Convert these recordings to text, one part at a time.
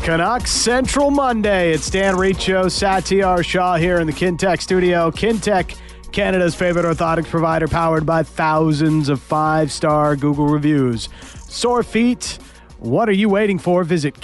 Canucks Central Monday. It's Dan Riccio, Satyar Shah here in the Kintec studio. Kintec, Canada's favorite orthotics provider, powered by thousands of 5-star Google reviews. Sore feet? What are you waiting for? Visit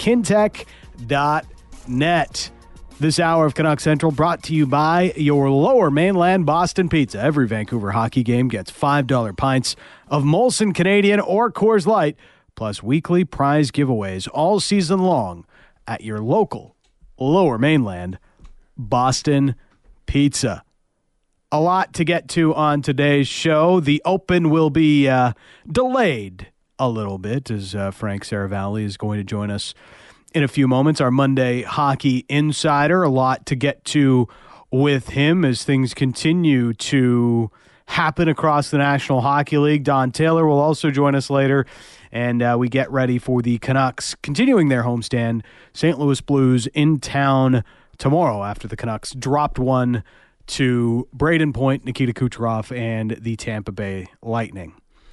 kintec.net. This hour of Canucks Central brought to you by your Lower Mainland Boston Pizza. Every Vancouver hockey game gets $5 pints of Molson Canadian or Coors Light, plus weekly prize giveaways all season long at your local Lower Mainland Boston Pizza. A lot to get to on today's show. The Open will be delayed a little bit as Frank Saravalli is going to join us in a few moments. Our Monday Hockey Insider. A lot to get to with him as things continue to happen across the National Hockey League. Don Taylor will also join us later. And we get ready for the Canucks continuing their homestand. St. Louis Blues in town tomorrow after the Canucks dropped one to Brayden Point, Nikita Kucherov, and the Tampa Bay Lightning.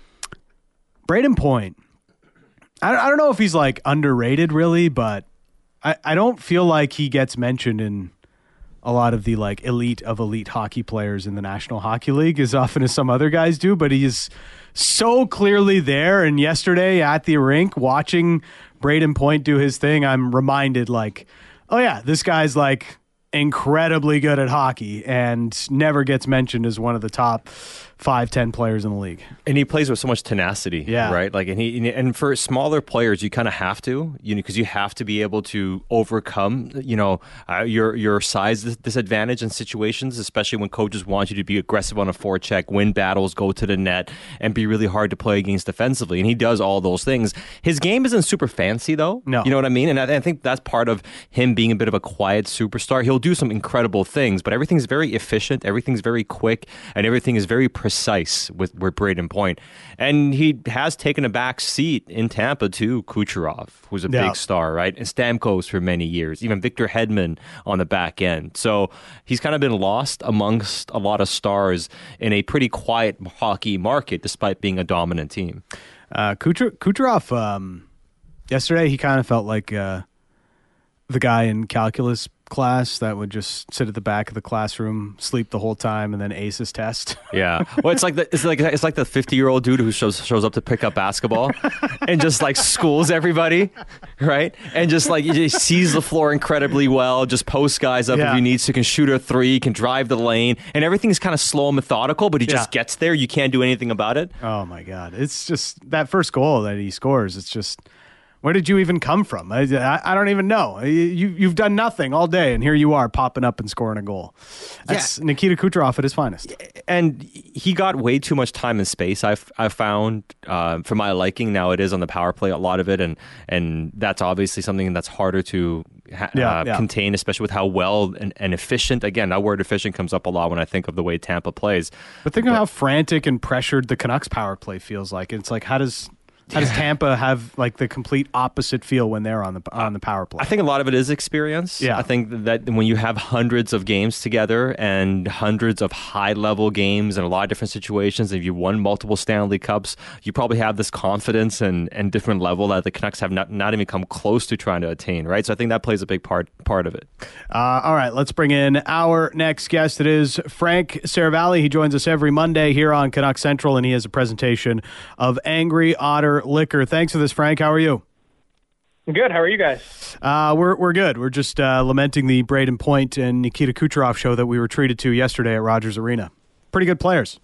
Brayden Point, I don't know if he's like underrated really, but I don't feel like he gets mentioned in a lot of the like elite hockey players in the National Hockey League as often as some other guys do, but he's so clearly there. And yesterday at the rink watching Brayden Point do his thing, I'm reminded like, oh yeah, this guy's like incredibly good at hockey and never gets mentioned as one of the top 5-10 players in the league. And he plays with so much tenacity, right? Like, and for smaller players, you kind of have to, because you have to be able to overcome, your size disadvantage in situations, especially when coaches want you to be aggressive on a forecheck, win battles, go to the net, and be really hard to play against defensively. And he does all those things. His game isn't super fancy, though. No. You know what I mean? And I think that's part of him being a bit of a quiet superstar. He'll do some incredible things, but everything's very efficient, everything's very quick, and everything is very precise with Brayden Point. And he has taken a back seat in Tampa to Kucherov, who's a big star, right? And Stamkos for many years, even Victor Hedman on the back end. So he's kind of been lost amongst a lot of stars in a pretty quiet hockey market, despite being a dominant team. Kucherov, yesterday he kind of felt like the guy in calculus class that would just sit at the back of the classroom, sleep the whole time, and then ace his test. Yeah, well, it's like the 50-year-old dude who shows up to pick up basketball and just like schools everybody, right? And just like he sees the floor incredibly well, just posts guys up if he needs to, can shoot a three, can drive the lane, and everything's kind of slow and methodical, but he just gets there. You can't do anything about it. Oh my God, it's just that first goal that he scores. It's just, where did you even come from? I don't even know. You've done nothing all day, and here you are popping up and scoring a goal. That's Nikita Kucherov at his finest. And he got way too much time and space, I've found, for my liking. Now it is on the power play, a lot of it, and that's obviously something that's harder to contain, especially with how well and efficient. Again, that word efficient comes up a lot when I think of the way Tampa plays. But think of how frantic and pressured the Canucks power play feels like. It's like, how does Tampa have like the complete opposite feel when they're on the power play? I think a lot of it is experience. Yeah. I think that when you have hundreds of games together and hundreds of high-level games in a lot of different situations, if you won multiple Stanley Cups, you probably have this confidence and different level that the Canucks have not even come close to trying to attain, right? So I think that plays a big part of it. All right, let's bring in our next guest. It is Frank Saravalli. He joins us every Monday here on Canucks Central, and he has a presentation of Angry Otter Liquor. Thanks for this, Frank. How are you? Good. How are you guys? We're good. We're just lamenting the Brayden Point and Nikita Kucherov show that we were treated to yesterday at Rogers Arena. Pretty good players.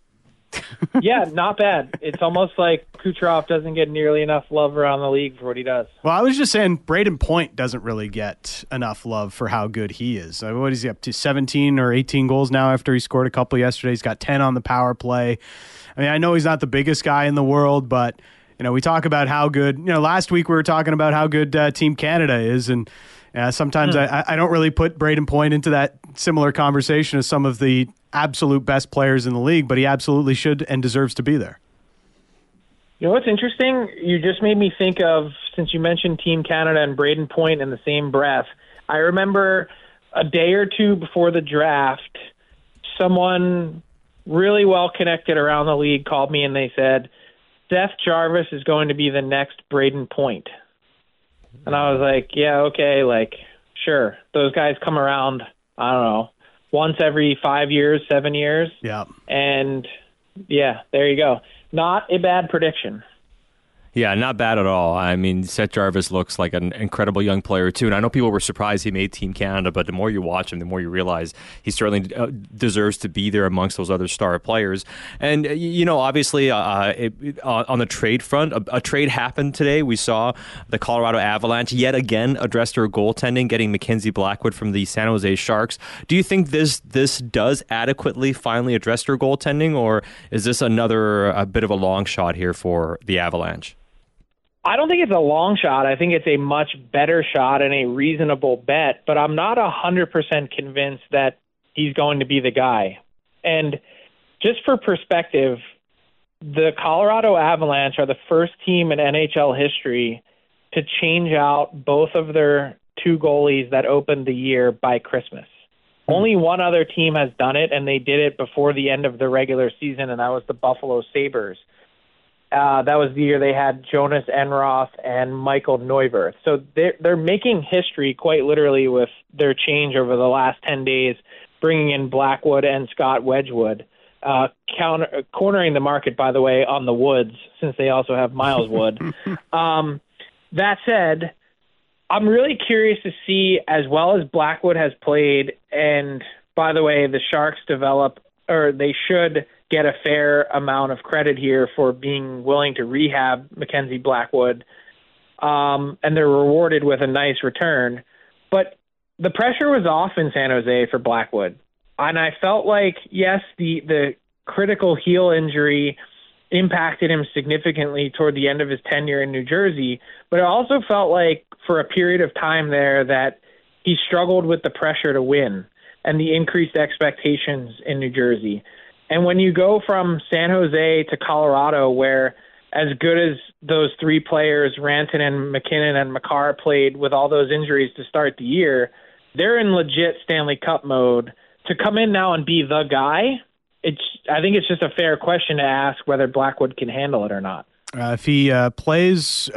Yeah, not bad. It's almost like Kucherov doesn't get nearly enough love around the league for what he does. Well, I was just saying Brayden Point doesn't really get enough love for how good he is. What is he up to, 17 or 18 goals now after he scored a couple yesterday? He's got 10 on the power play. I mean, I know he's not the biggest guy in the world, but we talk about how good, last week we were talking about how good Team Canada is, and sometimes I don't really put Brayden Point into that similar conversation as some of the absolute best players in the league, but he absolutely should and deserves to be there. You know what's interesting? You just made me think of, since you mentioned Team Canada and Brayden Point in the same breath, I remember a day or two before the draft, someone really well connected around the league called me and they said, Seth Jarvis is going to be the next Brayden Point. And I was like, yeah, okay, like, sure. Those guys come around, I don't know, once every 5 years, 7 years. Yeah. And, yeah, there you go. Not a bad prediction. Yeah, not bad at all. I mean, Seth Jarvis looks like an incredible young player, too. And I know people were surprised he made Team Canada, but the more you watch him, the more you realize he certainly deserves to be there amongst those other star players. And, obviously, on the trade front, a trade happened today. We saw the Colorado Avalanche yet again address their goaltending, getting Mackenzie Blackwood from the San Jose Sharks. Do you think this does adequately finally address their goaltending, or is this a bit of a long shot here for the Avalanche? I don't think it's a long shot. I think it's a much better shot and a reasonable bet, but I'm not 100% convinced that he's going to be the guy. And just for perspective, the Colorado Avalanche are the first team in NHL history to change out both of their two goalies that opened the year by Christmas. Only one other team has done it, and they did it before the end of the regular season, and that was the Buffalo Sabres. That was the year they had Jonas Enroth and Michael Neuwirth. So they're making history quite literally with their change over the last 10 days, bringing in Blackwood and Scott Wedgwood, cornering the market, by the way, on the Woods, since they also have Miles Wood. That said, I'm really curious to see, as well as Blackwood has played, and by the way, the Sharks they should get a fair amount of credit here for being willing to rehab Mackenzie Blackwood, and they're rewarded with a nice return. But the pressure was off in San Jose for Blackwood, and I felt like, yes, the critical heel injury impacted him significantly toward the end of his tenure in New Jersey, but it also felt like for a period of time there that he struggled with the pressure to win and the increased expectations in New Jersey. And when you go from San Jose to Colorado, where as good as those three players, Rantanen, McKinnon, and Makar, played with all those injuries to start the year, they're in legit Stanley Cup mode. To come in now and be the guy, I think it's just a fair question to ask whether Blackwood can handle it or not. If he plays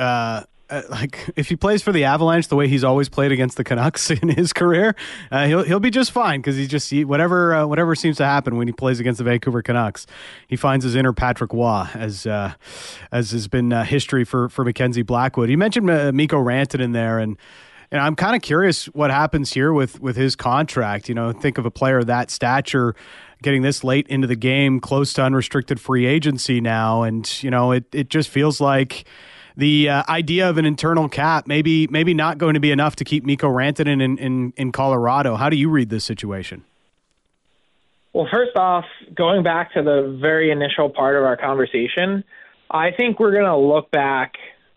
if he plays for the Avalanche the way he's always played against the Canucks in his career, he'll be just fine, because whatever seems to happen when he plays against the Vancouver Canucks, he finds his inner Patrick Waugh, as has been history for Mackenzie Blackwood. You mentioned Mikko Rantanen there, and I'm kind of curious what happens here with his contract. Think of a player of that stature getting this late into the game, close to unrestricted free agency now, and it just feels like the idea of an internal cap maybe not going to be enough to keep Mikko Rantanen in Colorado. How do you read this situation? Well, first off, going back to the very initial part of our conversation, I think we're going to look back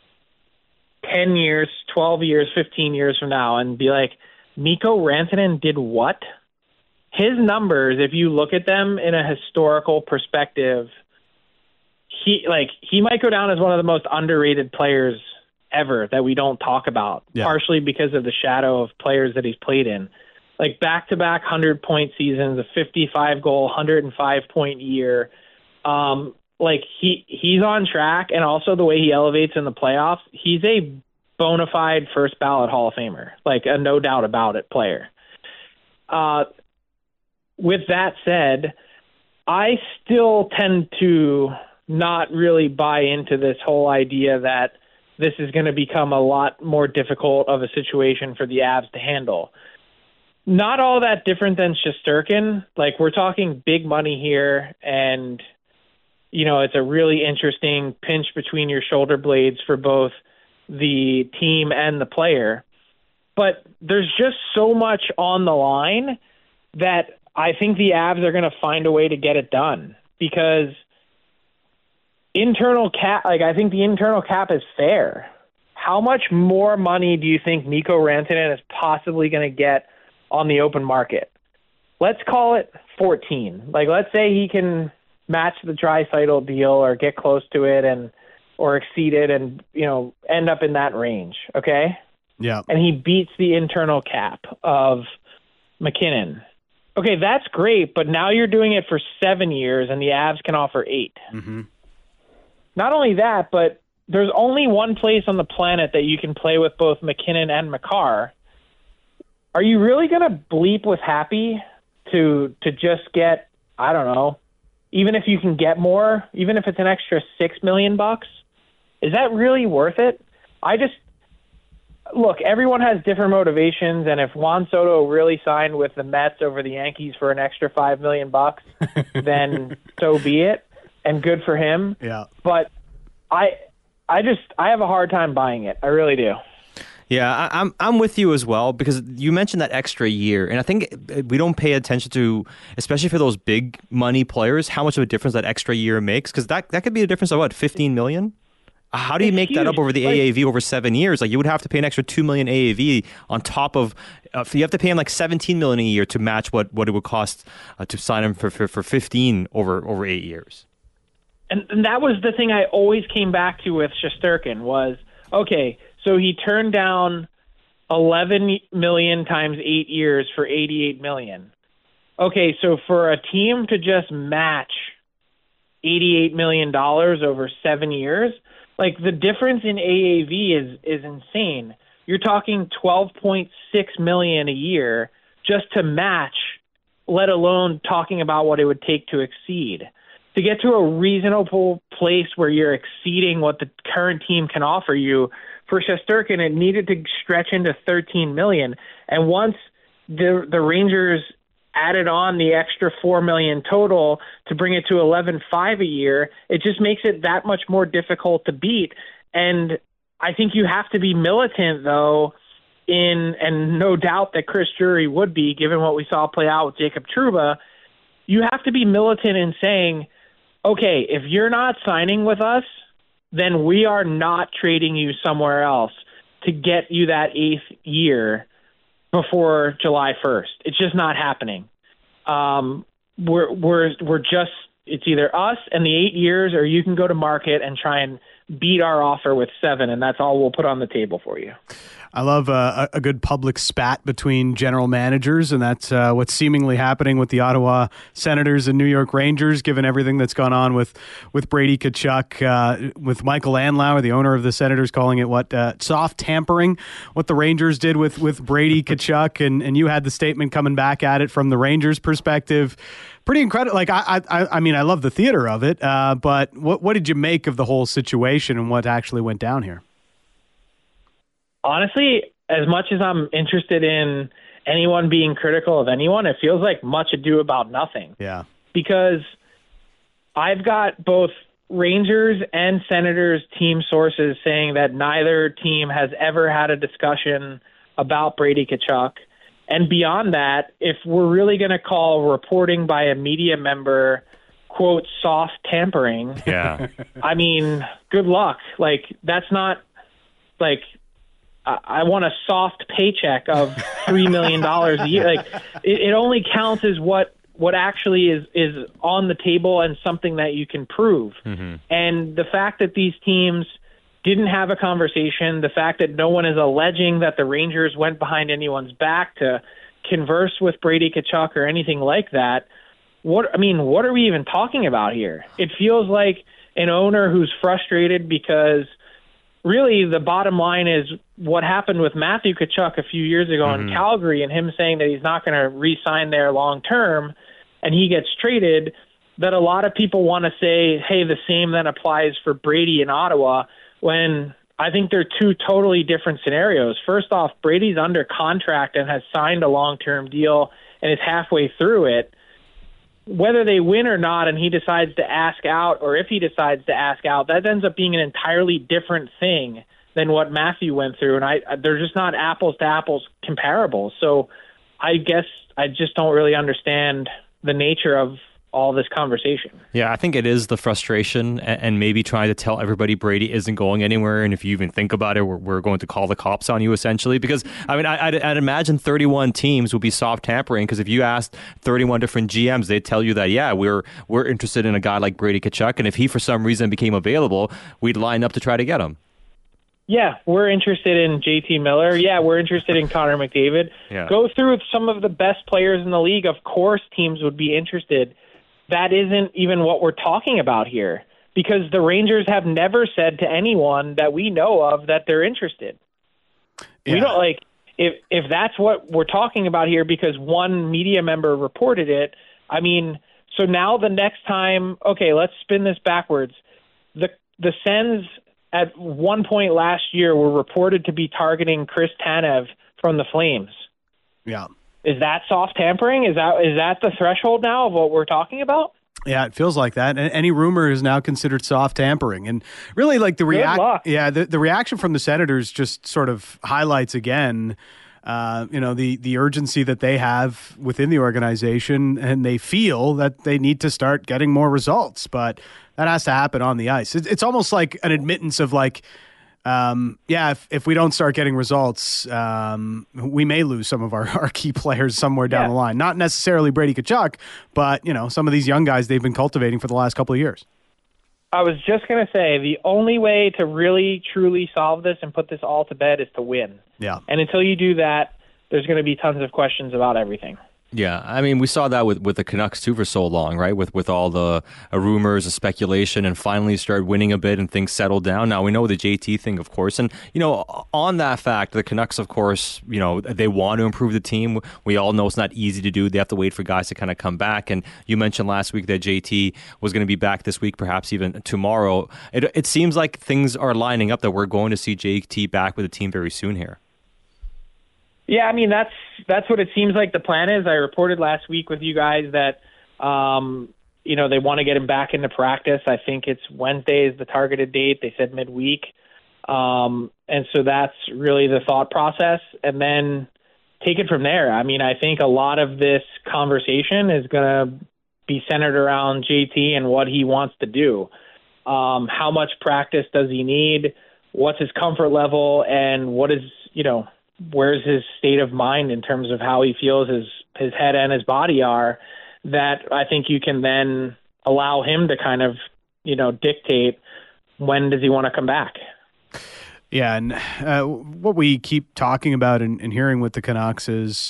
10 years, 12 years, 15 years from now and be like, Mikko Rantanen did what? His numbers, if you look at them in a historical perspective, he might go down as one of the most underrated players ever that we don't talk about, partially because of the shadow of players that he's played in. Like back-to-back 100-point seasons, a 55-goal, 105-point year. He's on track, and also the way he elevates in the playoffs, he's a bona fide first-ballot Hall of Famer, like a no doubt about it player. With that said, I still tend to not really buy into this whole idea that this is going to become a lot more difficult of a situation for the Avs to handle. Not all that different than Shesterkin. Like, we're talking big money here, and, it's a really interesting pinch between your shoulder blades for both the team and the player. But there's just so much on the line that I think the Avs are going to find a way to get it done, because internal cap, I think the internal cap is fair. How much more money do you think Mikko Rantanen is possibly going to get on the open market? Let's call it 14. Let's say he can match the Draisaitl deal or get close to it or exceed it and, end up in that range. Okay. Yeah. And he beats the internal cap of McKinnon. Okay. That's great. But now you're doing it for 7 years and the Avs can offer 8. Mm-hmm. Not only that, but there's only one place on the planet that you can play with both McKinnon and Makar. Are you really going to bleep with Happy to just get, I don't know, even if you can get more, even if it's an extra $6 million, is that really worth it? Look, everyone has different motivations, and if Juan Soto really signed with the Mets over the Yankees for an extra $5 million, then so be it, and good for him. Yeah. But I have a hard time buying it. I really do. Yeah, I'm with you as well, because you mentioned that extra year, and I think we don't pay attention to, especially for those big money players, how much of a difference that extra year makes, because that could be a difference of what, $15 million? How do you make that up over the AAV over 7 years? Like, you would have to pay an extra $2 million AAV on top of you have to pay him like $17 million a year to match what it would cost to sign him for 15 over 8 years. And that was the thing I always came back to with Shesterkin was, okay, so he turned down $11 million times 8 years for $88 million. Okay, so for a team to just match $88 million over 7 years, like, the difference in AAV is insane. You're talking $12.6 million a year just to match, let alone talking about what it would take to exceed. To get to a reasonable place where you're exceeding what the current team can offer you, for Shesterkin, it needed to stretch into $13 million. And once the Rangers added on the extra $4 million total to bring it to $11.5 a year, it just makes it that much more difficult to beat. And I think you have to be militant, though, and no doubt that Chris Drury would be, given what we saw play out with Jacob Trouba. You have to be militant in saying, okay, if you're not signing with us, then we are not trading you somewhere else to get you that 8th year before July 1st. It's just not happening. We're just, it's either us and the 8 years, or you can go to market and try and beat our offer with 7, and that's all we'll put on the table for you. I love a good public spat between general managers, and that's what's seemingly happening with the Ottawa Senators and New York Rangers, given everything that's gone on with Brady Tkachuk, with Michael Andlauer, the owner of the Senators, calling it soft tampering, what the Rangers did with Brady Tkachuk, and you had the statement coming back at it from the Rangers' perspective. Pretty incredible. Like, I mean, I love the theater of it, but what did you make of the whole situation and what actually went down here? Honestly, as much as I'm interested in anyone being critical of anyone, it feels like much ado about nothing. Yeah. Because I've got both Rangers and Senators team sources saying that neither team has ever had a discussion about Brady Tkachuk. And beyond that, if we're really going to call reporting by a media member, quote, soft tampering, yeah, I mean, good luck. Like, that's not, like, I want a soft paycheck of $3 million a year. Like, it only counts as what actually is on the table and something that you can prove. Mm-hmm. And the fact that these teams didn't have a conversation, the fact that no one is alleging that the Rangers went behind anyone's back to converse with Brady Tkachuk or anything like that, what are we even talking about here? It feels like an owner who's frustrated because really the bottom line is what happened with Matthew Tkachuk a few years ago in Calgary, and him saying that he's not going to re-sign there long term and he gets traded, that a lot of people want to say, hey, the same then applies for Brady in Ottawa, when I think they're two totally different scenarios. First off, Brady's under contract and has signed a long-term deal and is halfway through it. Whether they win or not and he decides to ask out, or if he decides to ask out, that ends up being an entirely different thing than what Matthew went through. And they're just not apples to apples comparables. So I guess I just don't really understand the nature of all this conversation. Yeah, I think it is the frustration and maybe trying to tell everybody Brady isn't going anywhere. And if you even think about it, we're going to call the cops on you, essentially. Because, I mean, I'd imagine 31 teams will be soft tampering, because if you asked 31 different GMs, they'd tell you that, yeah, we're interested in a guy like Brady Tkachuk. And if he, for some reason, became available, we'd line up to try to get him. Yeah, we're interested in JT Miller. Yeah, we're interested in Connor McDavid. Yeah. Go through some of the best players in the league. Of course, teams would be interested. That isn't even what we're talking about here. because the Rangers have never said to anyone that we know of that they're interested. Yeah. We don't like if that's what we're talking about here because one media member reported it. I mean, so now the next time, okay, let's spin this backwards. The Sens at one point last year were reported to be targeting Chris Tanev from the Flames. Yeah. Is that soft tampering? Is that the threshold now of what we're talking about? Yeah, it feels like that. And any rumor is now considered soft tampering. And really, like the reaction from the Senators just sort of highlights again, the urgency that they have within the organization, and they feel that they need to start getting more results. But that has to happen on the ice. It's almost like an admittance of like, if we don't start getting results, we may lose some of our key players somewhere down the line. Not necessarily Brady Tkachuk, but some of these young guys they've been cultivating for the last couple of years. I was just going to say the only way to really truly solve this and put this all to bed is to win. Yeah. And until you do that, there's going to be tons of questions about everything. Yeah, I mean, we saw that with the Canucks too for so long, right? With all the rumors and speculation, and finally started winning a bit and things settled down. Now we know the JT thing, of course, and on that fact, the Canucks, of course, they want to improve the team. We all know it's not easy to do. They have to wait for guys to kind of come back. And you mentioned last week that JT was going to be back this week, perhaps even tomorrow. It seems like things are lining up that we're going to see JT back with the team very soon here. Yeah, I mean, that's what it seems like the plan is. I reported last week with you guys that, they want to get him back into practice. I think it's Wednesday is the targeted date. They said midweek. And so that's really the thought process. And then take it from there. I mean, I think a lot of this conversation is going to be centered around JT and what he wants to do. How much practice does he need? What's his comfort level? And what is, where's his state of mind in terms of how he feels his head and his body are, that I think you can then allow him to kind of, dictate when does he want to come back. Yeah, and what we keep talking about and hearing with the Canucks is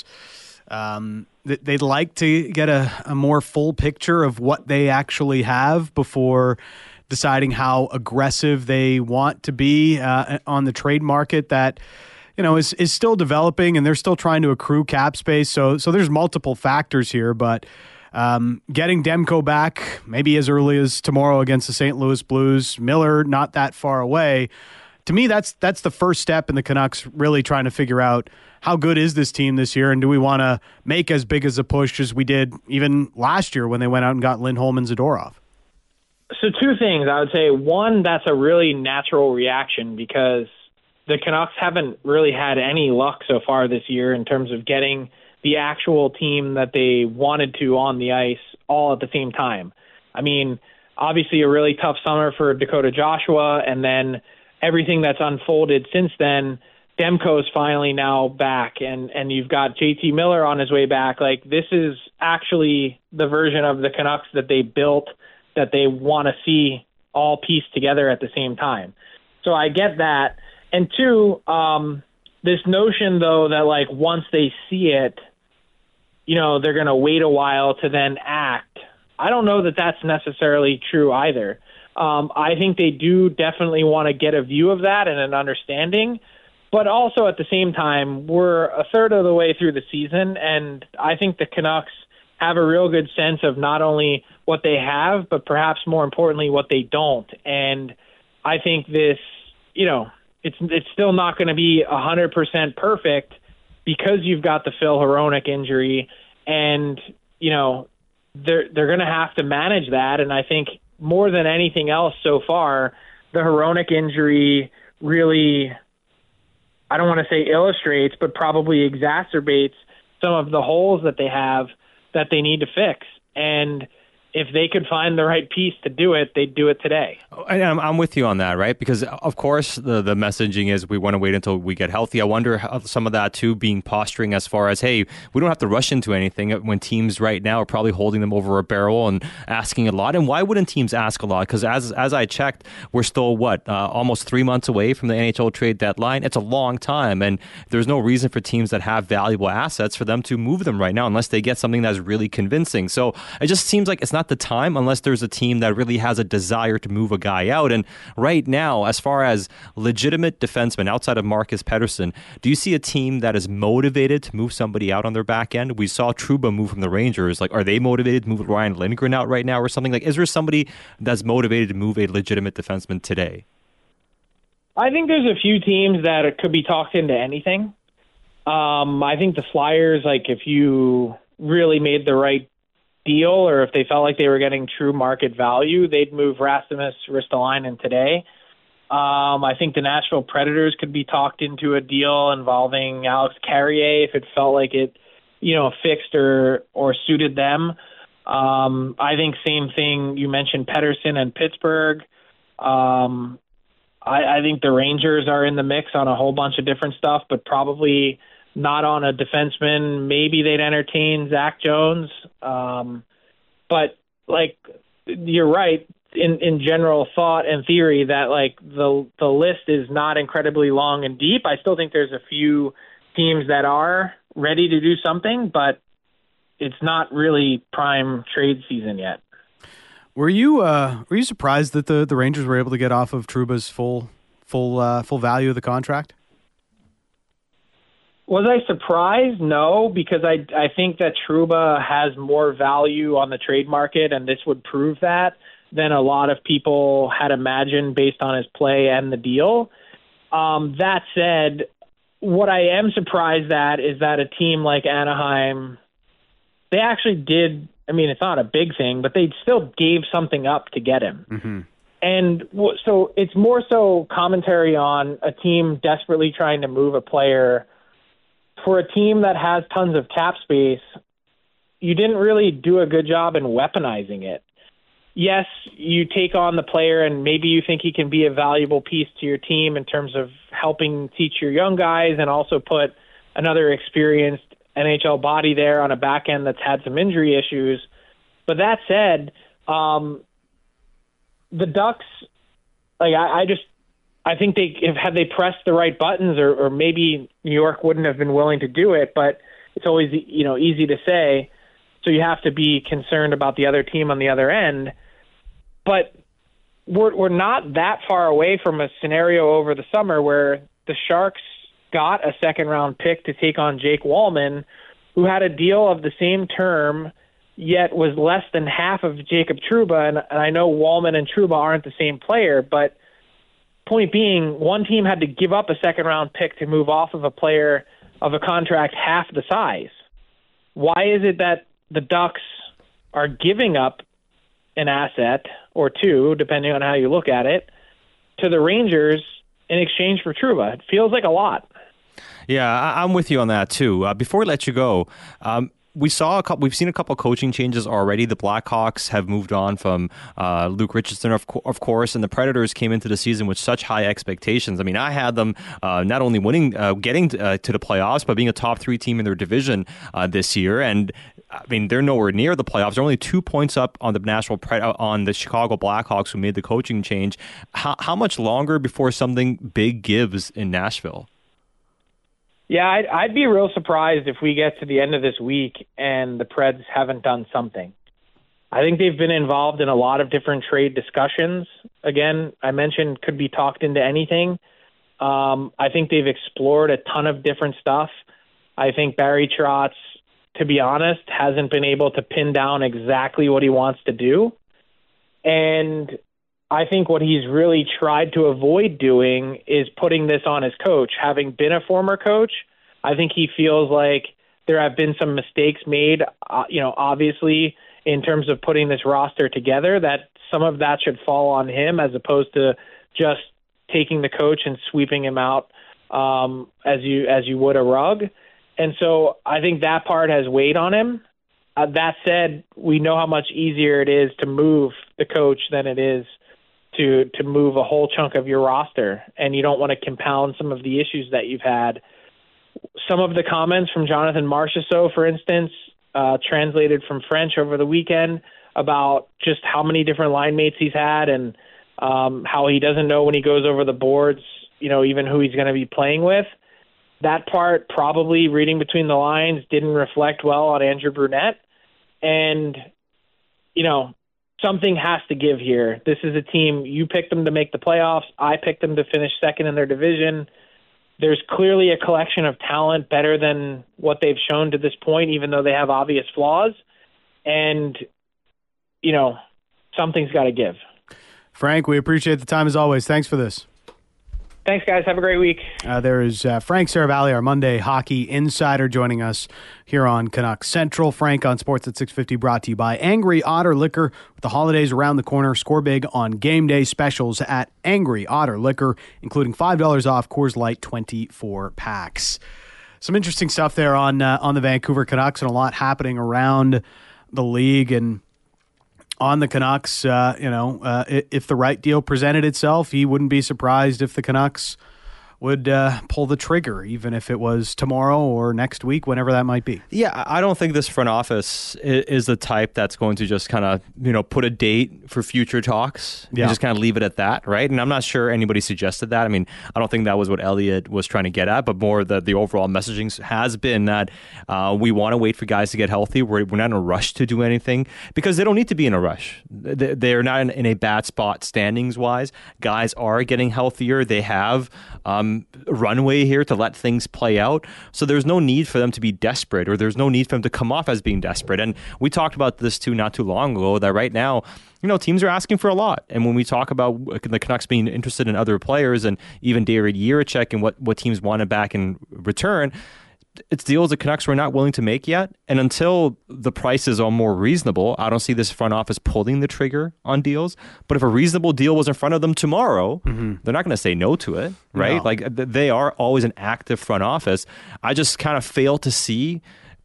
they'd like to get a more full picture of what they actually have before deciding how aggressive they want to be on the trade market that is still developing, and they're still trying to accrue cap space. So there's multiple factors here, but getting Demko back maybe as early as tomorrow against the St. Louis Blues, Miller not that far away. To me, that's the first step in the Canucks really trying to figure out how good is this team this year, and do we want to make as big as a push as we did even last year when they went out and got Lindholm and Zadorov? So two things. I would say, one, that's a really natural reaction because the Canucks haven't really had any luck so far this year in terms of getting the actual team that they wanted to on the ice all at the same time. I mean, obviously a really tough summer for Dakota Joshua, and then everything that's unfolded since then. Demko's finally now back, and you've got JT Miller on his way back. Like, this is actually the version of the Canucks that they built that they want to see all pieced together at the same time. So I get that. And two, this notion, though, that, like, once they see it, they're going to wait a while to then act. I don't know that that's necessarily true either. I think they do definitely want to get a view of that and an understanding. But also at the same time, we're a third of the way through the season, and I think the Canucks have a real good sense of not only what they have, but perhaps more importantly, what they don't. And I think this, it's still not going to be 100% perfect because you've got the Phil Hronek injury, and they're going to have to manage that. And I think more than anything else so far, the Hronek injury really, I don't want to say illustrates, but probably exacerbates some of the holes that they have that they need to fix. And if they could find the right piece to do it, they'd do it today. I'm with you on that, right? Because, of course, the messaging is we want to wait until we get healthy. I wonder how some of that, too, being posturing as far as, hey, we don't have to rush into anything when teams right now are probably holding them over a barrel and asking a lot. And why wouldn't teams ask a lot? Because as I checked, we're still, almost 3 months away from the NHL trade deadline. It's a long time, and there's no reason for teams that have valuable assets for them to move them right now unless they get something that's really convincing. So it just seems like it's not not the time unless there's a team that really has a desire to move a guy out. And right now, as far as legitimate defensemen outside of Marcus Pettersson, do you see a team that is motivated to move somebody out on their back end? We saw Trouba move from the Rangers. Like, are they motivated to move Ryan Lindgren out right now or something? Like, is there somebody that's motivated to move a legitimate defenseman today? I think there's a few teams that could be talked into anything. I think the Flyers, like, if you really made the right deal or if they felt like they were getting true market value, they'd move Rasmus Ristolainen today. I think the Nashville Predators could be talked into a deal involving Alex Carrier if it felt like it, fixed or suited them. I think same thing, you mentioned Pettersson and Pittsburgh. I think the Rangers are in the mix on a whole bunch of different stuff, but probably not on a defenseman. Maybe they'd entertain Zach Jones. But, like, you're right in general thought and theory that, like, the list is not incredibly long and deep. I still think there's a few teams that are ready to do something, but it's not really prime trade season yet. Were you surprised that the Rangers were able to get off of Trouba's full value of the contract? Was I surprised? No, because I think that Trouba has more value on the trade market, and this would prove that, than a lot of people had imagined based on his play and the deal. That said, what I am surprised at is that a team like Anaheim, they actually did. I mean, it's not a big thing, but they still gave something up to get him. Mm-hmm. And so it's more so commentary on a team desperately trying to move a player. For a team that has tons of cap space, you didn't really do a good job in weaponizing it. Yes, you take on the player and maybe you think he can be a valuable piece to your team in terms of helping teach your young guys and also put another experienced NHL body there on a back end that's had some injury issues. But that said, the Ducks, like I think had they pressed the right buttons, or maybe New York wouldn't have been willing to do it, but it's always easy to say. So you have to be concerned about the other team on the other end. But we're not that far away from a scenario over the summer where the Sharks got a second-round pick to take on Jake Wallman, who had a deal of the same term, yet was less than half of Jacob Trouba. And I know Wallman and Trouba aren't the same player, but point being, one team had to give up a second-round pick to move off of a player of a contract half the size. Why is it that the Ducks are giving up an asset or two, depending on how you look at it, to the Rangers in exchange for Trouba? It feels like a lot. Yeah, I'm with you on that too. Before we let you go, we've seen a couple coaching changes already. The Blackhawks have moved on from Luke Richardson, of course, and the Predators came into the season with such high expectations. I mean, I had them not only winning, getting to the playoffs, but being a top 3 team in their division this year. And I mean, they're nowhere near the playoffs. They're only 2 points up on the Chicago Blackhawks, who made the coaching change. How much longer before something big gives in Nashville? Yeah, I'd be real surprised if we get to the end of this week and the Preds haven't done something. I think they've been involved in a lot of different trade discussions. Again, I mentioned could be talked into anything. I think they've explored a ton of different stuff. I think Barry Trotz, to be honest, hasn't been able to pin down exactly what he wants to do. And I think what he's really tried to avoid doing is putting this on his coach. Having been a former coach, I think he feels like there have been some mistakes made, obviously, in terms of putting this roster together, that some of that should fall on him as opposed to just taking the coach and sweeping him out as you would a rug. And so I think that part has weighed on him. That said, we know how much easier it is to move the coach than it is to move a whole chunk of your roster, and you don't want to compound some of the issues that you've had. Some of the comments from Jonathan Marchessault, for instance, translated from French over the weekend about just how many different line mates he's had and how he doesn't know when he goes over the boards, even who he's going to be playing with. That part, probably reading between the lines, didn't reflect well on Andrew Brunette. And something has to give here. This is a team, you picked them to make the playoffs. I picked them to finish second in their division. There's clearly a collection of talent better than what they've shown to this point, even though they have obvious flaws. And, something's got to give. Frank, we appreciate the time as always. Thanks for this. Thanks, guys. Have a great week. There is Frank Saravalli, our Monday hockey insider, joining us here on Canucks Central. Frank on Sports at 650, brought to you by Angry Otter Liquor. With the holidays around the corner, score big on game day specials at Angry Otter Liquor, including $5 off Coors Light 24 packs. Some interesting stuff there on the Vancouver Canucks, and a lot happening around the league. And on the Canucks, if the right deal presented itself, he wouldn't be surprised if the Canucks would pull the trigger, even if it was tomorrow or next week, whenever that might be. Yeah, I don't think this front office is the type that's going to just kind of, put a date for future talks and just kind of leave it at that, right? And I'm not sure anybody suggested that. I mean, I don't think that was what Elliott was trying to get at, but more the overall messaging has been that we want to wait for guys to get healthy. We're not in a rush to do anything because they don't need to be in a rush. They're not in a bad spot standings-wise. Guys are getting healthier. They have runway here to let things play out. So there's no need for them to be desperate, or there's no need for them to come off as being desperate. And we talked about this too not too long ago, that right now, teams are asking for a lot. And when we talk about the Canucks being interested in other players and even David Jiricek and what teams wanted back in return, it's deals the Canucks were not willing to make yet. And until the prices are more reasonable, I don't see this front office pulling the trigger on deals. But if a reasonable deal was in front of them tomorrow, they're not going to say no to it, right? No. Like, they are always an active front office. I just kind of fail to see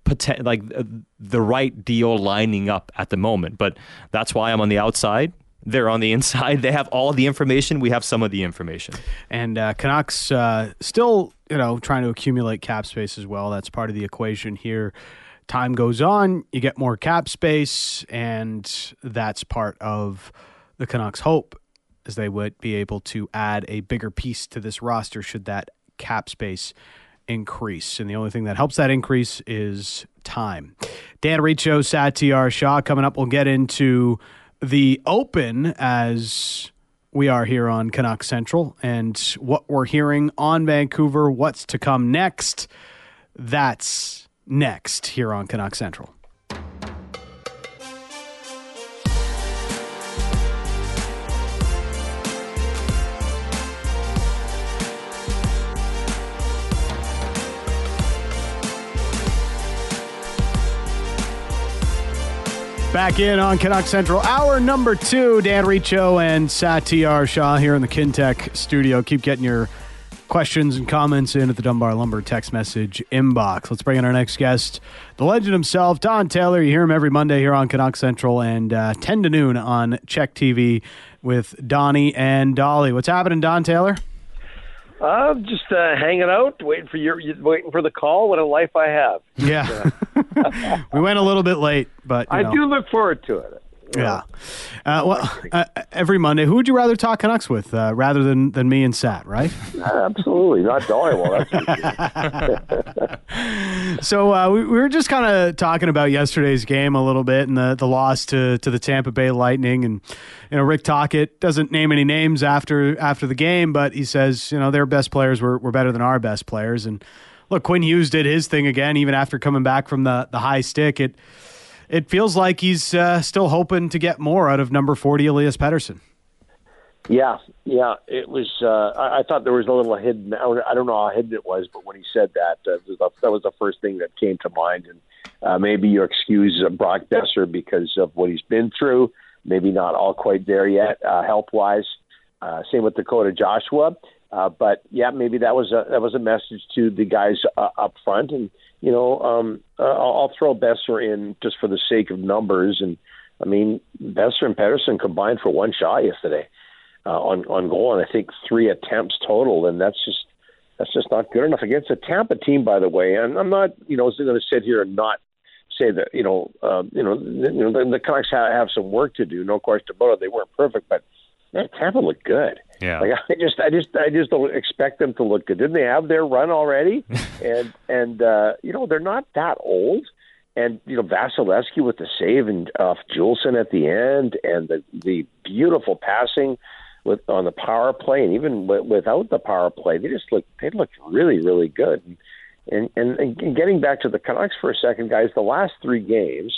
the right deal lining up at the moment. But that's why I'm on the outside. They're on the inside. They have all the information. We have some of the information. And Canucks still, trying to accumulate cap space as well. That's part of the equation here. Time goes on, you get more cap space, and that's part of the Canucks' hope, as they would be able to add a bigger piece to this roster should that cap space increase. And the only thing that helps that increase is time. Dan Riccio, Satyar Shah. Coming up, we'll get into the Open as we are here on Canucks Central and what we're hearing on Vancouver, what's to come next. That's next here on Canucks Central. Back in on Canucks Central, hour number 2. Dan Riccio and Satyar Shah here in the Kintec studio. Keep getting your questions and comments in at the Dunbar Lumber text message inbox. Let's bring in our next guest, the legend himself, Don Taylor. You hear him every Monday here on Canucks Central and 10 to noon on Czech TV with Donnie and Dolly. What's happening, Don Taylor? Just hanging out, waiting for the call. What a life I have. Yeah. We went a little bit late, but I do look forward to it. Yeah. Every Monday, who would you rather talk Canucks with rather than me and Sat, right? Absolutely. Not Dolly. Well, that's So we were just kind of talking about yesterday's game a little bit and the loss to the Tampa Bay Lightning. And, Rick Tocchet doesn't name any names after the game, but he says, their best players were better than our best players. And look, Quinn Hughes did his thing again, even after coming back from the high stick. It feels like he's still hoping to get more out of number 40, Elias Pettersson. Yeah. It was. I thought there was a little hidden. I don't know how hidden it was, but when he said that, that was the first thing that came to mind. And maybe you excuse Brock Boeser because of what he's been through. Maybe not all quite there yet, health-wise. Same with Dakota Joshua. But yeah, maybe that was a message to the guys up front. And I'll throw Boeser in just for the sake of numbers. And I mean, Boeser and Pettersson combined for one shot yesterday on goal, and I think 3 attempts total. And that's just not good enough against a Tampa team, by the way. And I'm not, going to sit here and not say that, the Canucks have some work to do. No question about it. They weren't perfect, but Tampa looked good. Yeah. Like, I just don't expect them to look good. Didn't they have their run already? and they're not that old. And, Vasilevsky with the save and Juleson at the end, and the beautiful passing on the power play, and even without the power play, they looked really, really good. And getting back to the Canucks for a second, guys, the last 3 games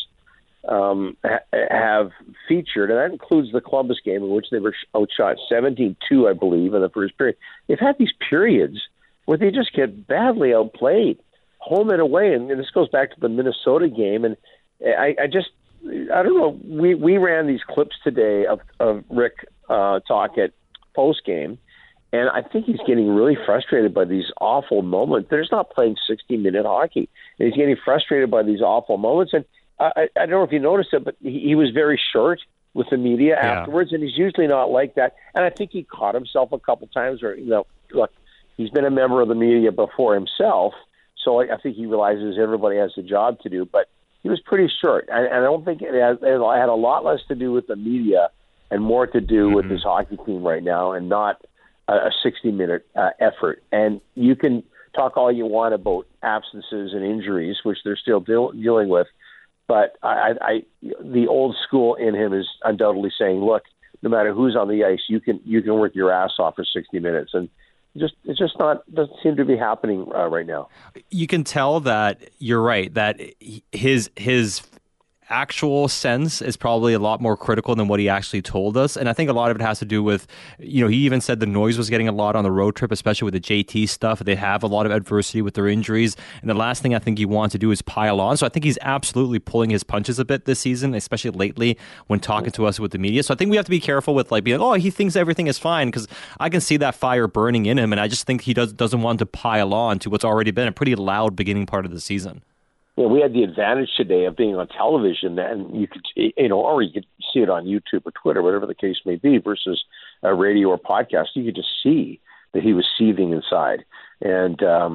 have featured, and that includes the Columbus game in which they were outshot 17-2, I believe, in the first period. They've had these periods where they just get badly outplayed, home and away, and this goes back to the Minnesota game. And I don't know. We ran these clips today of Rick talk at post game, and I think he's getting really frustrated by these awful moments. They're just not playing 60-minute hockey, and he's getting frustrated by these awful moments. And I don't know if you noticed it, but he was very short with the media afterwards, and he's usually not like that. And I think he caught himself a couple times where, look, he's been a member of the media before himself, so I think he realizes everybody has a job to do. But he was pretty short. And I don't think it had a lot less to do with the media and more to do with his hockey team right now, and not a 60-minute effort. And you can talk all you want about absences and injuries, which they're still dealing with. But the old school in him is undoubtedly saying, look, no matter who's on the ice, you can work your ass off for 60 minutes. And it's just doesn't seem to be happening right now. You can tell that you're right, that his actual sense is probably a lot more critical than what he actually told us. And I think a lot of it has to do with, he even said the noise was getting a lot on the road trip, especially with the JT stuff. They have a lot of adversity with their injuries. And the last thing I think he wants to do is pile on. So I think he's absolutely pulling his punches a bit this season, especially lately when talking to us with the media. So I think we have to be careful with being he thinks everything is fine, because I can see that fire burning in him. And I just think he doesn't want to pile on to what's already been a pretty loud beginning part of the season. We had the advantage today of being on television, and you could, or you could see it on YouTube or Twitter, whatever the case may be, versus a radio or podcast. You could just see that he was seething inside, and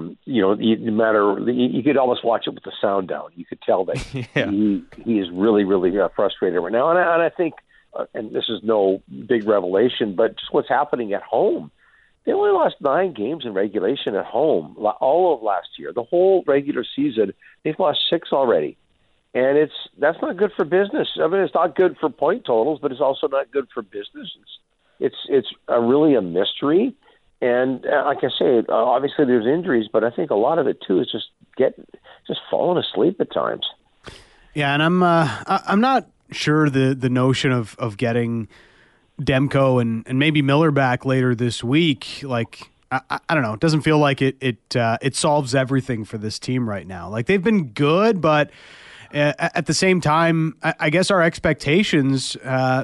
no matter, you could almost watch it with the sound down. You could tell that he is really, really frustrated right now. And I think, and this is no big revelation, but just what's happening at home. They only lost 9 games in regulation at home all of last year. The whole regular season, they've lost 6 already. And that's not good for business. I mean, it's not good for point totals, but it's also not good for business. It's really a mystery. And like I say, obviously there's injuries, but I think a lot of it too is just falling asleep at times. Yeah, and I'm not sure the notion of getting Demko and maybe Miller back later this week, I don't know. It doesn't feel like it solves everything for this team right now. Like, they've been good, but at the same time, I guess our expectations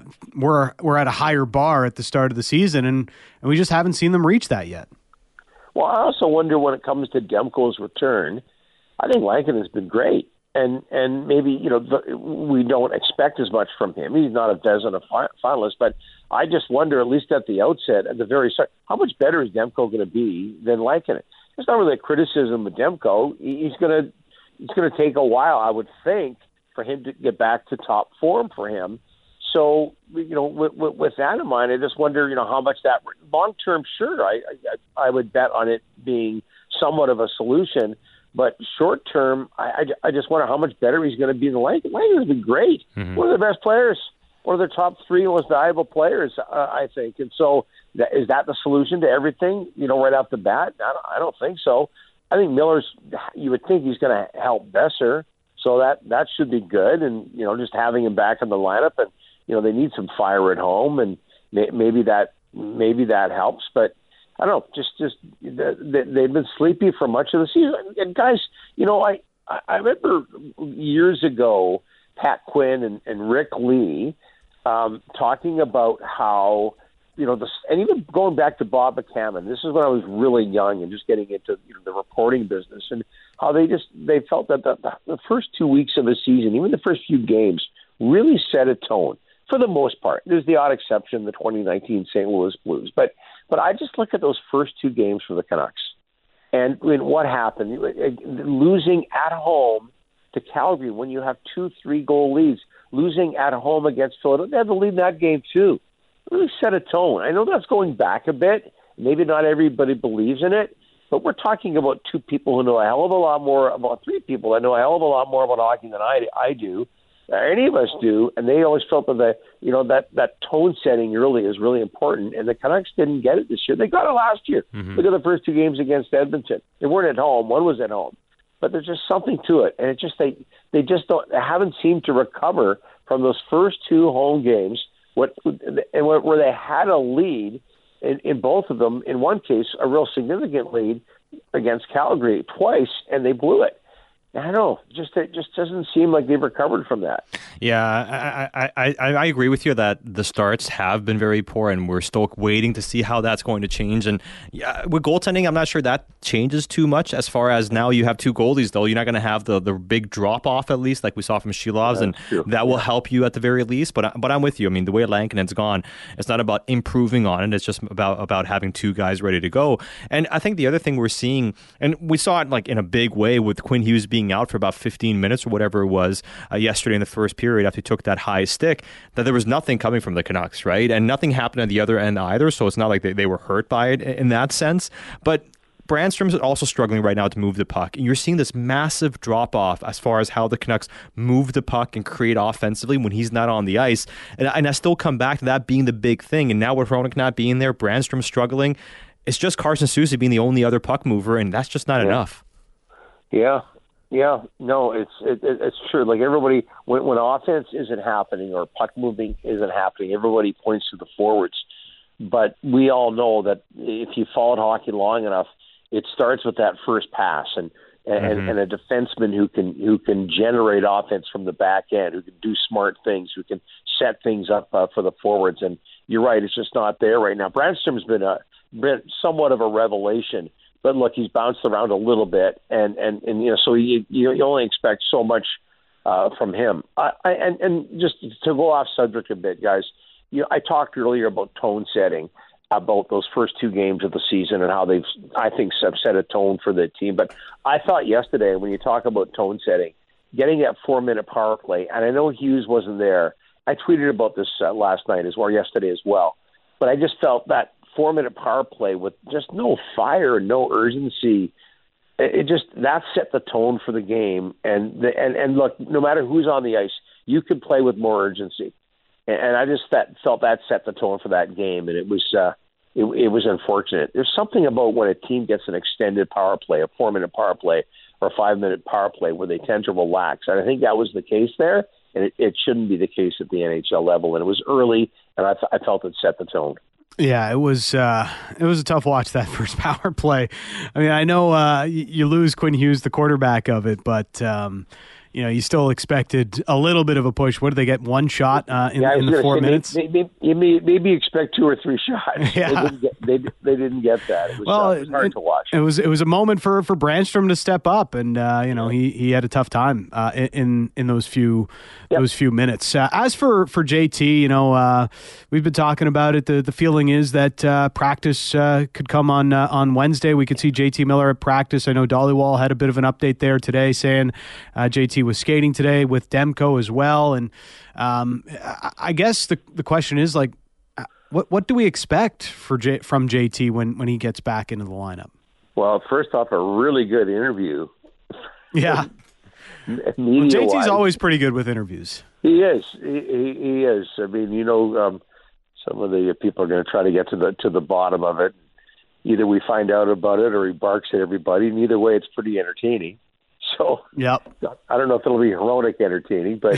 were at a higher bar at the start of the season, and we just haven't seen them reach that yet. Well, I also wonder when it comes to Demko's return. I think Lankin has been great. And maybe, we don't expect as much from him. He's not a Vezina finalist, but I just wonder, at least at the outset, at the very start, how much better is Demko going to be than Lankinen? It's not really a criticism of Demko. It's going to take a while, I would think, for him to get back to top form for him. So, with that in mind, I just wonder, how much that long term. Sure, I would bet on it being somewhat of a solution. But short term, I just wonder how much better he's going to be than Lankin. Lankin's been great. Mm-hmm. One of the best players, one of their top 3 most valuable players, I think. And so, is that the solution to everything? Right off the bat, I don't think so. I think you would think he's going to help Besser, so that should be good. And just having him back in the lineup, and they need some fire at home, and maybe that helps, but. I don't know, just they've been sleepy for much of the season. And guys, I remember years ago, Pat Quinn and Rick Lee talking about how, and even going back to Bob McCammon, this is when I was really young and just getting into the reporting business, and how they felt that the first 2 weeks of the season, even the first few games, really set a tone. For the most part, there's the odd exception, the 2019 St. Louis Blues. But I just look at those first 2 games for the Canucks, and what happened, losing at home to Calgary when you have 2-3 goal leads, losing at home against Philadelphia. They had to lead in that game too. It really set a tone. I know that's going back a bit. Maybe not everybody believes in it, But we're talking about two people who know a hell of a lot more, about three people that know a hell of a lot more about hockey than I do, any of us do, and they always felt that that tone setting early is really important, and the Canucks didn't get it this year. They got it last year. Mm-hmm. Look at the first two games against Edmonton. They weren't at home. One was at home. But there's just something to it, and they haven't seemed to recover from those first two home games, where they had a lead in both of them. In one case, a real significant lead against Calgary twice, and they blew it. I don't know. It just doesn't seem like they've recovered from that. Yeah, I agree with you that the starts have been very poor, and we're still waiting to see how that's going to change. And yeah, with goaltending, I'm not sure that changes too much. As far as now, you have two goalies, though. You're not going to have the big drop off, at least like we saw from Shilovs, and that will help you at the very least. But I'm with you. I mean, the way Lankinen's gone, it's not about improving on it. It's just about having two guys ready to go. And I think the other thing we're seeing, and we saw it like in a big way with Quinn Hughes being out for about 15 minutes or whatever it was yesterday in the first period after he took that high stick, that there was nothing coming from the Canucks, right? And nothing happened at the other end either, so it's not like they were hurt by it in that sense. But Brandstrom's also struggling right now to move the puck. And you're seeing this massive drop-off as far as how the Canucks move the puck and create offensively when he's not on the ice. And I still come back to that being the big thing. And now with Hronek not being there, Brandstrom struggling, it's just Carson Soucy being the only other puck mover, and that's just not enough. Yeah, no, it's true. Like everybody, when offense isn't happening or puck moving isn't happening, everybody points to the forwards. But we all know that if you followed hockey long enough, it starts with that first pass and a defenseman who can generate offense from the back end, who can do smart things, who can set things up for the forwards. And you're right, it's just not there right now. Brandstrom's been somewhat of a revelation. But look, he's bounced around a little bit, and so you only expect so much from him. And just to go off subject a bit, guys, I talked earlier about tone setting, about those first two games of the season and how they've, I think, set a tone for the team. But I thought yesterday, when you talk about tone setting, getting that 4-minute power play, and I know Hughes wasn't there. I tweeted about this last night yesterday as well. But I just felt that 4-minute power play with just no fire, no urgency. That set the tone for the game. And look, no matter who's on the ice, you could play with more urgency. And I just felt that set the tone for that game. And it was unfortunate. There's something about when a team gets an extended power play, a 4-minute power play or a 5-minute power play, where they tend to relax. And I think that was the case there. And it shouldn't be the case at the NHL level. And it was early, and I felt it set the tone. Yeah, it was a tough watch, that first power play. I mean, I know you lose Quinn Hughes, the quarterback of it, but you still expected a little bit of a push. What did they get? One shot in the 4 minutes? Maybe expect 2 or 3 shots. Yeah. They didn't get that. It was hard to watch. It was a moment for Brandstrom to step up, and he had a tough time in those few minutes. As for JT, we've been talking about it. The feeling is that practice could come on Wednesday. We could see JT Miller at practice. I know Dhaliwal had a bit of an update there today, saying JT was skating today with Demko as well. And I guess the question is, like, what do we expect from JT when he gets back into the lineup? Well, first off, a really good interview. Yeah. JT's always pretty good with interviews. He is. He is. I mean, some of the people are going to try to get to the bottom of it. Either we find out about it or he barks at everybody. And either way, it's pretty entertaining. So, yep. I don't know if it'll be Hronek entertaining, but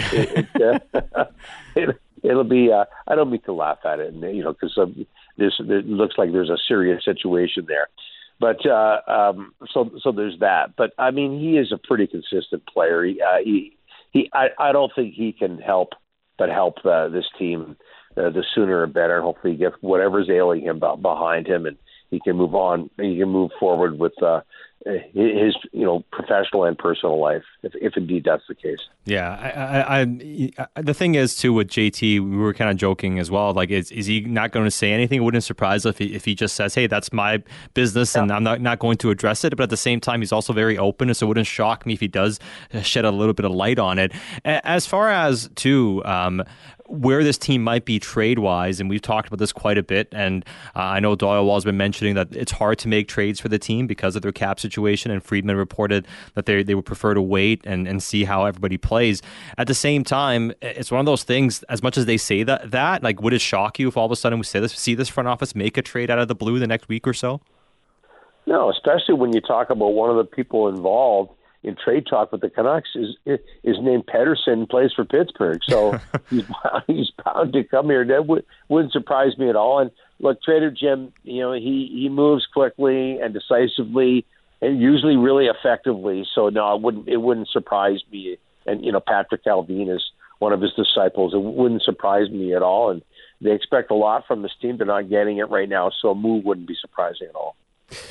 it'll be. I don't mean to laugh at it, because it looks like there's a serious situation there. But so there's that. But I mean, he is a pretty consistent player. I don't think he can help this team. The sooner the better. Hopefully, he gets whatever's ailing him behind him, and he can move on. He can move forward with his professional and personal life, if indeed that's the case. Yeah, the thing is too with JT, we were kind of joking as well. Like, is he not going to say anything? It wouldn't surprise us if he just says, "Hey, that's my business, and I'm not going to address it." But at the same time, he's also very open, so it wouldn't shock me if he does shed a little bit of light on it. As far as too. where this team might be trade-wise, and we've talked about this quite a bit, and I know Doyle Wall's been mentioning that it's hard to make trades for the team because of their cap situation, and Friedman reported that they would prefer to wait and see how everybody plays. At the same time, it's one of those things, as much as they say that like, would it shock you if all of a sudden we see this front office make a trade out of the blue the next week or so? No, especially when you talk about one of the people involved in trade talk with the Canucks is named Pettersson, plays for Pittsburgh. So he's bound to come here. That wouldn't surprise me at all. And look, Trader Jim, he moves quickly and decisively and usually really effectively. So no, it wouldn't surprise me. And, Patrick Alvin is one of his disciples. It wouldn't surprise me at all. And they expect a lot from this team. They're not getting it right now. So a move wouldn't be surprising at all.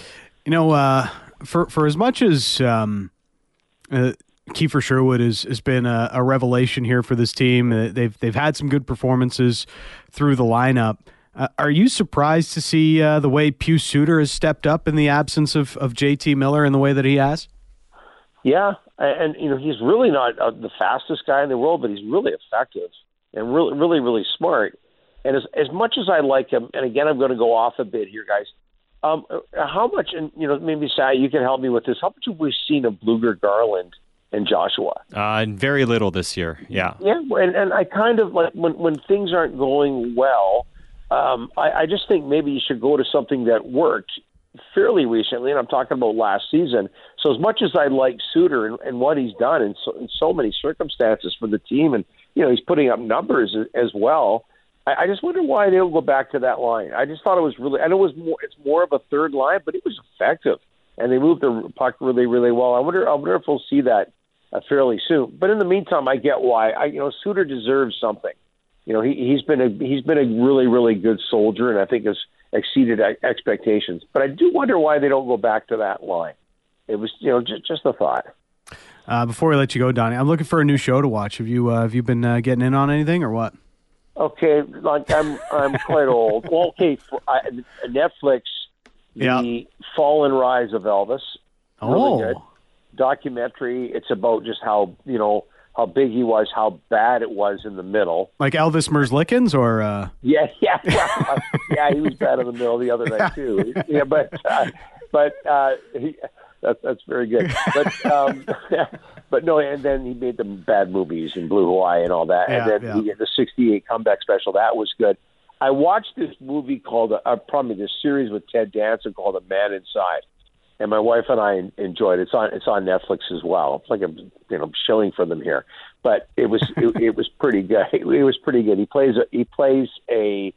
For as much as Kiefer Sherwood has been a revelation here for this team, they've had some good performances through the lineup. Are you surprised to see the way Pius Suter has stepped up in the absence of JT Miller in the way that he has? Yeah, and he's really not the fastest guy in the world, but he's really effective and really, really, really smart. And as much as I like him, and again, I'm going to go off a bit here, guys. How much, and maybe Sai, you can help me with this. How much have we seen of Bluger, Garland, and Joshua? Very little this year. Yeah. Yeah, and I kind of like when things aren't going well. I just think maybe you should go to something that worked fairly recently, and I'm talking about last season. So as much as I like Suter and what he's done in so many circumstances for the team, and he's putting up numbers as well. I just wonder why they don't go back to that line. I just thought it was really, I know it's more of a third line, but it was effective, and they moved the puck really, really well. I wonder if we'll see that fairly soon. But in the meantime, I get why. Suter deserves something. He's been a really, really good soldier, and I think has exceeded expectations. But I do wonder why they don't go back to that line. It was just a thought. Before we let you go, Donnie, I'm looking for a new show to watch. Have you been getting in on anything or what? Okay, like I'm quite old. Well, okay, Netflix, The Fall and Rise of Elvis. Really good documentary. It's about just how big he was, how bad it was in the middle. Like Elvis Merzlikins, or yeah, he was bad in the middle the other night too. Yeah, but that's very good. But no, and then he made the bad movies in Blue Hawaii and all that. And then he had the 68 comeback special. That was good. I watched this movie called, probably this series with Ted Danson called A Man Inside. And my wife and I enjoyed it. It's on Netflix as well. It's like I'm shilling for them here. But it was pretty good. It was pretty good. He plays a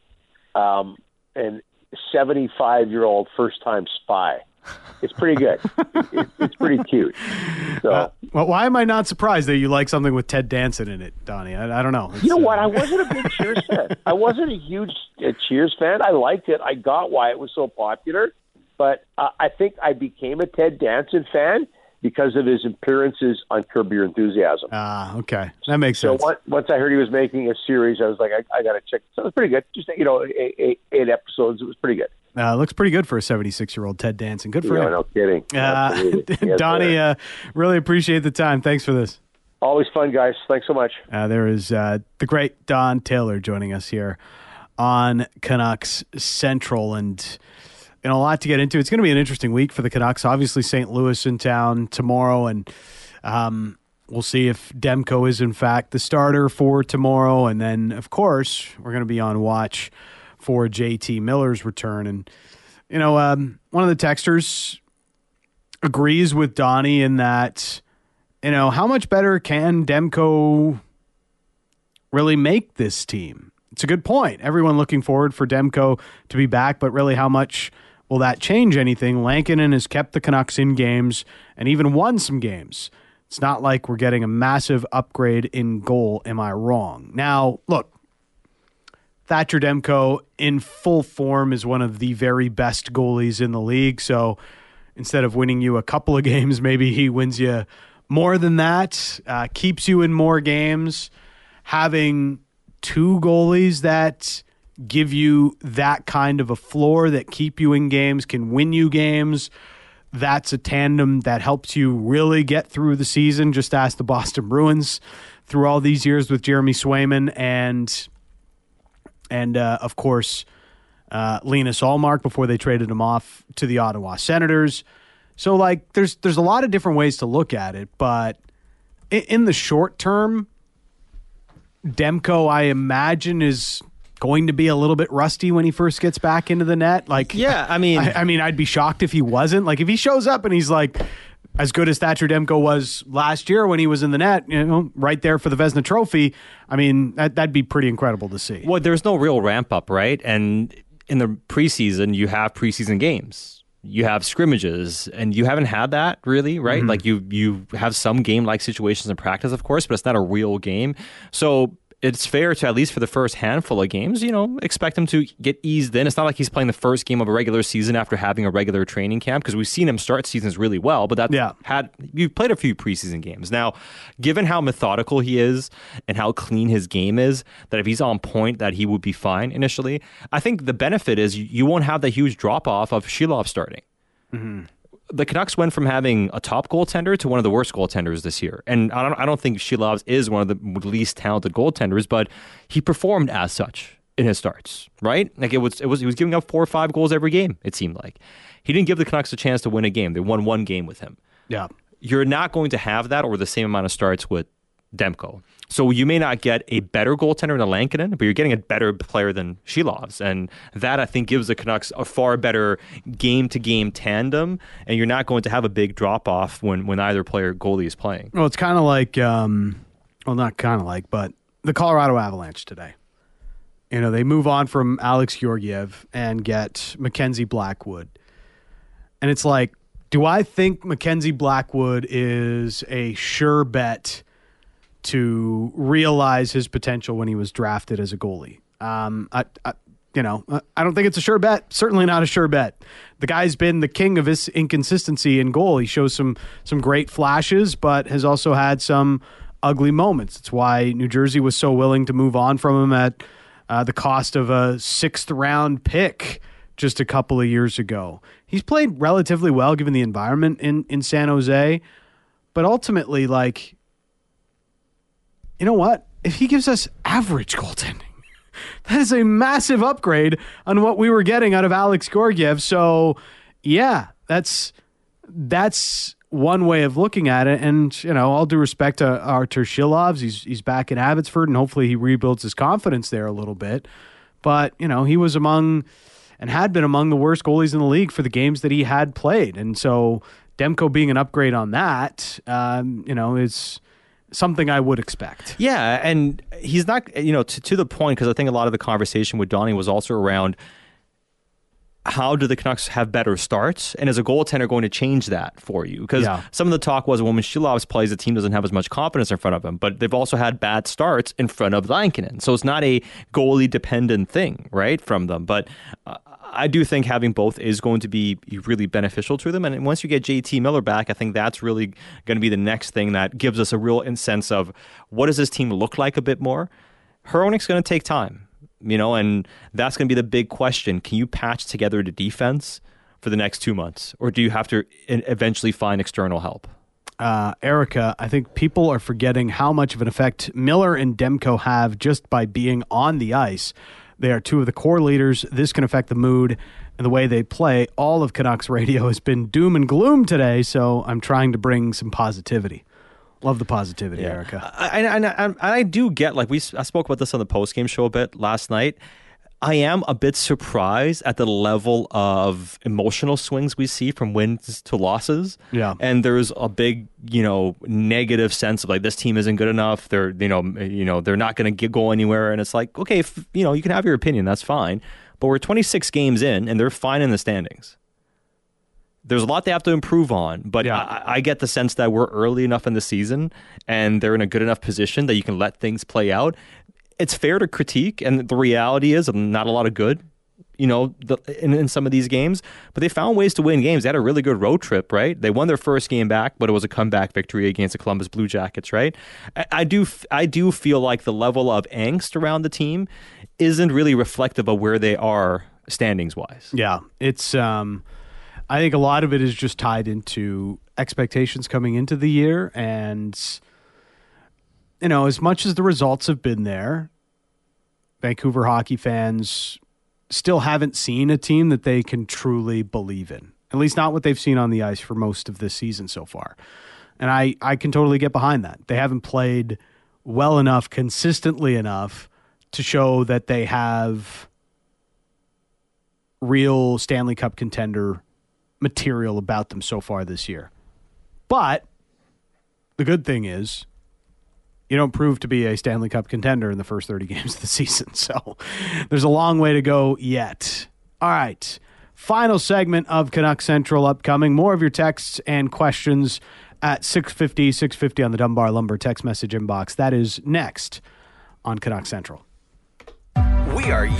an 75-year-old first-time spy. It's pretty good. It's pretty cute. So, well, why am I not surprised that you like something with Ted Danson in it, Donnie? I don't know. You know what? I wasn't a big Cheers fan. I wasn't a huge Cheers fan. I liked it. I got why it was so popular. But I think I became a Ted Danson fan because of his appearances on Curb Your Enthusiasm. Okay. That makes sense. So once I heard he was making a series, I was like, I got to check. So it was pretty good. Just, 8 episodes. It was pretty good. Looks pretty good for a 76-year-old Ted Danson. Good for him. No kidding. Yes, Donnie, really appreciate the time. Thanks for this. Always fun, guys. Thanks so much. There is the great Don Taylor joining us here on Canucks Central, and a lot to get into. It's going to be an interesting week for the Canucks. Obviously, St. Louis in town tomorrow, and we'll see if Demko is in fact the starter for tomorrow. And then, of course, we're going to be on watch for JT Miller's return. And, one of the texters agrees with Donnie in that, how much better can Demko really make this team? It's a good point. Everyone looking forward for Demko to be back, but really how much will that change anything? Lankinen has kept the Canucks in games and even won some games. It's not like we're getting a massive upgrade in goal. Am I wrong? Now, look, Thatcher Demko in full form is one of the very best goalies in the league. So instead of winning you a couple of games, maybe he wins you more than that, keeps you in more games. Having two goalies that give you that kind of a floor, that keep you in games, can win you games, that's a tandem that helps you really get through the season. Just ask the Boston Bruins through all these years with Jeremy Swayman and And, of course, Linus Ullmark before they traded him off to the Ottawa Senators. So, like, there's a lot of different ways to look at it, but in the short term, Demko, I imagine, is going to be a little bit rusty when he first gets back into the net. Like, yeah, I mean, I'd be shocked if he wasn't. Like, if he shows up and he's like as good as Thatcher Demko was last year when he was in the net, right there for the Vezina Trophy, I mean, that'd be pretty incredible to see. Well, there's no real ramp up, right? And in the preseason, you have preseason games. You have scrimmages, and you haven't had that really, right? Like you have some game-like situations in practice, of course, but it's not a real game. So it's fair to, at least for the first handful of games, expect him to get eased in. It's not like he's playing the first game of a regular season after having a regular training camp, because we've seen him start seasons really well, but you've played a few preseason games. Now, given how methodical he is and how clean his game is, that if he's on point, that he would be fine initially. I think the benefit is you won't have the huge drop-off of Shilov starting. Mm-hmm. The Canucks went from having a top goaltender to one of the worst goaltenders this year. And I don't think Shilov is one of the least talented goaltenders, but he performed as such in his starts, right? Like he was giving up 4 or 5 goals every game, it seemed like. He didn't give the Canucks a chance to win a game. They won one game with him. Yeah. You're not going to have that over the same amount of starts with Demko. So you may not get a better goaltender than Lankinen, but you're getting a better player than Shilov's. And that, I think, gives the Canucks a far better game-to-game tandem, and you're not going to have a big drop-off when either goalie is playing. Well, it's kind of like, not kind of like, but the Colorado Avalanche today. They move on from Alex Georgiev and get Mackenzie Blackwood. And it's like, do I think Mackenzie Blackwood is a sure bet to realize his potential when he was drafted as a goalie? I don't think it's a sure bet. Certainly not a sure bet. The guy's been the king of his inconsistency in goal. He shows some great flashes, but has also had some ugly moments. It's why New Jersey was so willing to move on from him at the cost of a 6th round pick just a couple of years ago. He's played relatively well given the environment in San Jose, but ultimately, like, you know what? If he gives us average goaltending, that is a massive upgrade on what we were getting out of Alex Georgiev. So, yeah, that's one way of looking at it. And, all due respect to Artur Shilovs, he's back in Abbotsford, and hopefully he rebuilds his confidence there a little bit. But, he was had been among the worst goalies in the league for the games that he had played. And so Demko being an upgrade on that, is something I would expect. Yeah, and he's not, to the point, because I think a lot of the conversation with Donnie was also around how do the Canucks have better starts, and is a goaltender going to change that for you? Because some of the talk was when Shilovs plays, the team doesn't have as much confidence in front of him, but they've also had bad starts in front of Lankinen. So it's not a goalie-dependent thing, right, from them. But I do think having both is going to be really beneficial to them. And once you get JT Miller back, I think that's really going to be the next thing that gives us a real sense of what does this team look like a bit more. Hronik's going to take time, and that's going to be the big question. Can you patch together the defense for the next 2 months, or do you have to eventually find external help? Erica, I think people are forgetting how much of an effect Miller and Demko have just by being on the ice. They are two of the core leaders. This can affect the mood and the way they play. All of Canucks radio has been doom and gloom today, so I'm trying to bring some positivity. Love the positivity, Erica. I do get, I spoke about this on the postgame show a bit last night. I am a bit surprised at the level of emotional swings we see from wins to losses. Yeah. And there's a big, negative sense of this team isn't good enough. They're, they're not going to go anywhere. And it's like, okay, you can have your opinion. That's fine. But we're 26 games in and they're fine in the standings. There's a lot they have to improve on, but I get the sense that we're early enough in the season and they're in a good enough position that you can let things play out. It's fair to critique, and the reality is not a lot of good, in some of these games, but they found ways to win games. They had a really good road trip, right? They won their first game back, but it was a comeback victory against the Columbus Blue Jackets, right? I do feel like the level of angst around the team isn't really reflective of where they are standings-wise. Yeah, it's... I think a lot of it is just tied into expectations coming into the year. And, as much as the results have been there, Vancouver hockey fans still haven't seen a team that they can truly believe in. At least not what they've seen on the ice for most of this season so far. And I can totally get behind that. They haven't played well enough, consistently enough to show that they have real Stanley Cup contender material about them so far this year. But the good thing is you don't prove to be a Stanley Cup contender in the first 30 games of the season. So there's a long way to go yet. All right. Final segment of Canuck Central upcoming. More of your texts and questions at 650 on the Dunbar Lumber text message inbox. That is next on Canuck Central. We are